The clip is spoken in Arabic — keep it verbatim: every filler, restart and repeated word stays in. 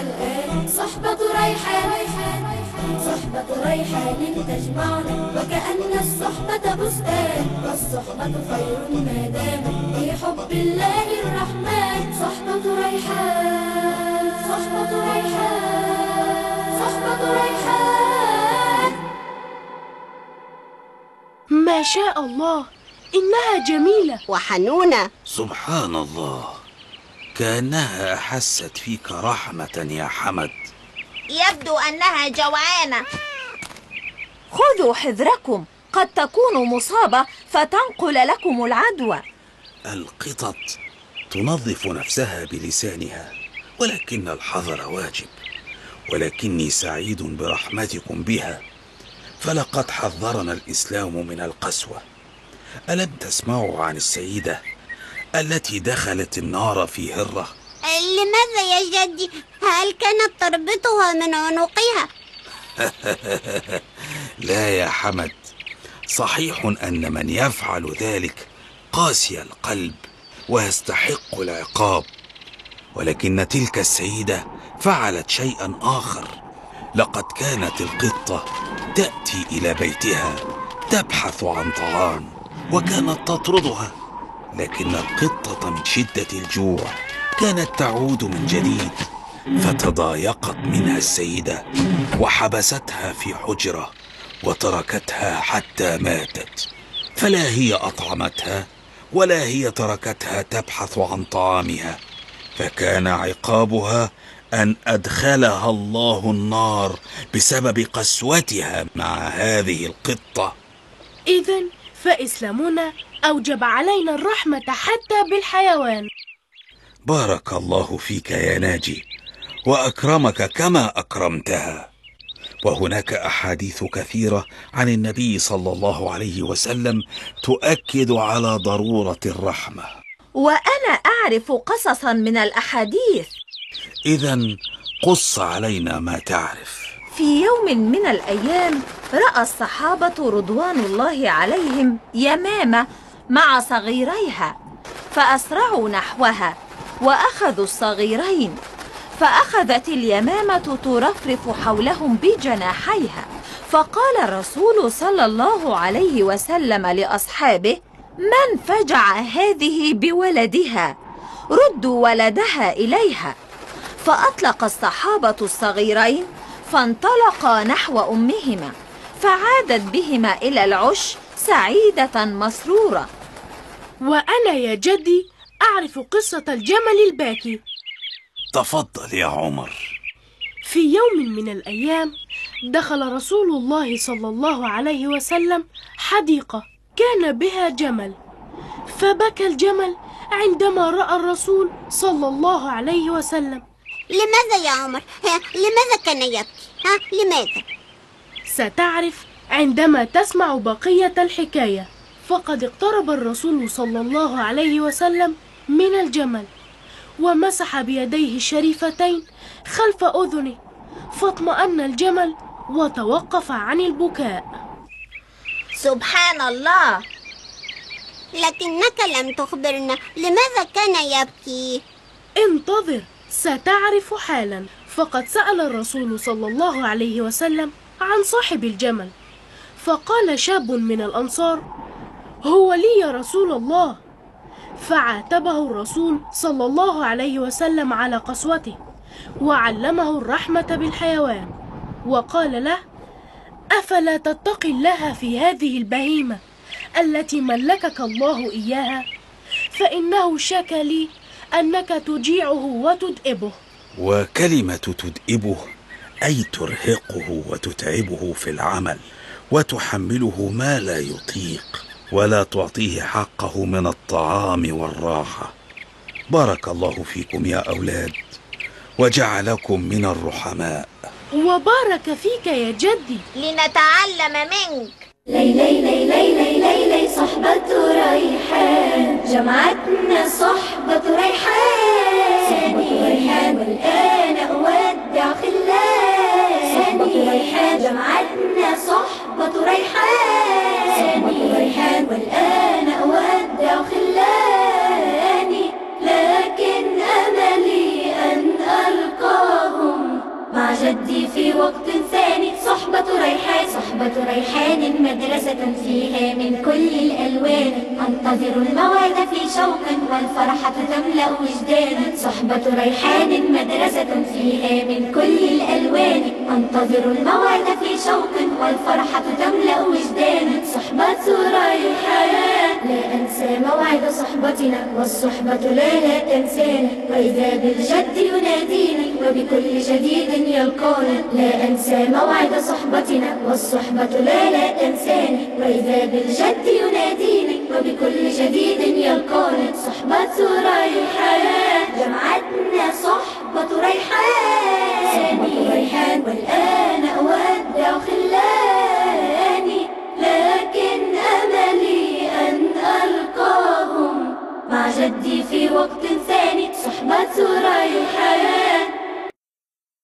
والآن صحبة ريحان، صحبة ريحان تجمعنا وكأن الصحبة بستان، والصحبة خير ما دام في حب الله الرحمن. صحبة ريحان، صحبة ريحان، صحبة ريحان. ما شاء الله، إنها جميلة وحنونة. سبحان الله، كأنها أحست فيك رحمة يا حمد. يبدو أنها جوعانة. خذوا حذركم، قد تكون مصابة فتنقل لكم العدوى. القطط تنظف نفسها بلسانها، ولكن الحذر واجب، ولكني سعيد برحمتكم بها، فلقد حذرنا الإسلام من القسوة. ألم تسمعوا عن السيدة التي دخلت النار في هرة؟ لماذا يا جدي؟ هل كانت تربطها من عنقها؟ لا يا حمد، صحيح أن من يفعل ذلك قاسي القلب ويستحق العقاب، ولكن تلك السيدة فعلت شيئا آخر. لقد كانت القطة تأتي إلى بيتها تبحث عن طعام، وكانت تطردها، لكن القطة من شدة الجوع كانت تعود من جديد، فتضايقت منها السيدة وحبستها في حجرة وتركتها حتى ماتت، فلا هي أطعمتها ولا هي تركتها تبحث عن طعامها، فكان عقابها أن أدخلها الله النار بسبب قسوتها مع هذه القطة. إذن فإسلامنا أوجب علينا الرحمة حتى بالحيوان. بارك الله فيك يا ناجي، وأكرمك كما أكرمتها. وهناك أحاديث كثيرة عن النبي صلى الله عليه وسلم تؤكد على ضرورة الرحمة. وأنا أعرف قصصا من الأحاديث. إذن قص علينا ما تعرف. في يوم من الأيام رأى الصحابة رضوان الله عليهم يمامة مع صغيريها، فأسرعوا نحوها وأخذوا الصغيرين، فأخذت اليمامة ترفرف حولهم بجناحيها، فقال الرسول صلى الله عليه وسلم لأصحابه: من فجع هذه بولدها؟ ردوا ولدها إليها. فأطلق الصحابة الصغيرين فانطلقا نحو أمهما، فعادت بهما إلى العش سعيدة مسرورة. وأنا يا جدي أعرف قصة الجمل الباكي. تفضل يا عمر. في يوم من الأيام دخل رسول الله صلى الله عليه وسلم حديقة كان بها جمل، فبكى الجمل عندما رأى الرسول صلى الله عليه وسلم. لماذا يا عمر؟ لماذا كان يبكي؟ ها؟ لماذا؟ ستعرف عندما تسمع بقية الحكاية. فقد اقترب الرسول صلى الله عليه وسلم من الجمل ومسح بيديه الشريفتين خلف أذنه، فاطمأن الجمل وتوقف عن البكاء. سبحان الله، لكنك لم تخبرنا لماذا كان يبكي. انتظر ستعرف حالا. فقد سأل الرسول صلى الله عليه وسلم عن صاحب الجمل، فقال شاب من الأنصار: هو لي يا رسول الله. فعاتبه الرسول صلى الله عليه وسلم على قسوته، وعلمه الرحمة بالحيوان، وقال له: أفلا تتقي الله في هذه البهيمة التي ملكك الله إياها؟ فإنه شكى لي أنك تجيعه وتدئبه. وكلمة تدئبه أي ترهقه وتتعبه في العمل، وتحمله ما لا يطيق، ولا تعطيه حقه من الطعام والراحة. بارك الله فيكم يا أولاد، وجعلكم من الرحماء. وبارك فيك يا جدي. لنتعلم منك. لي لي لي لي لي لي لي صحبة ريحان، جمعتنا صحبة ريحان. صحبة ريحان والآن أودع خلاني. صحبة ريحان جمعتنا صحبة ريحان. صحبة ريحان والآن أودع خلاني، لكن أملي أن ألقاهم أنتظر الموعد في شوق والفرحة تملأ وجداني. صحبة ريحان مدرسة فيها من كل الألوان. أنتظر الموعد في شوق والفرحة تملأ وجداني. صحبة ريحان لا أنسى موعد صحبتنا والصحبة لا لا تنساني. وإذا بالجد يناديني وبكل جديد يلقاني. لا أنسى موعد صحبتنا والصحبة لا لا تنساني. وإذا بالجد يناديني وبكل جديد يلقاني. صحبة ريحان جمعتنا صحبة ريحان. صحبة ريحان والآن أودع خلاني. لكن أملي أن ألقاهم مع جدي في وقت ثاني. صحبة ريحان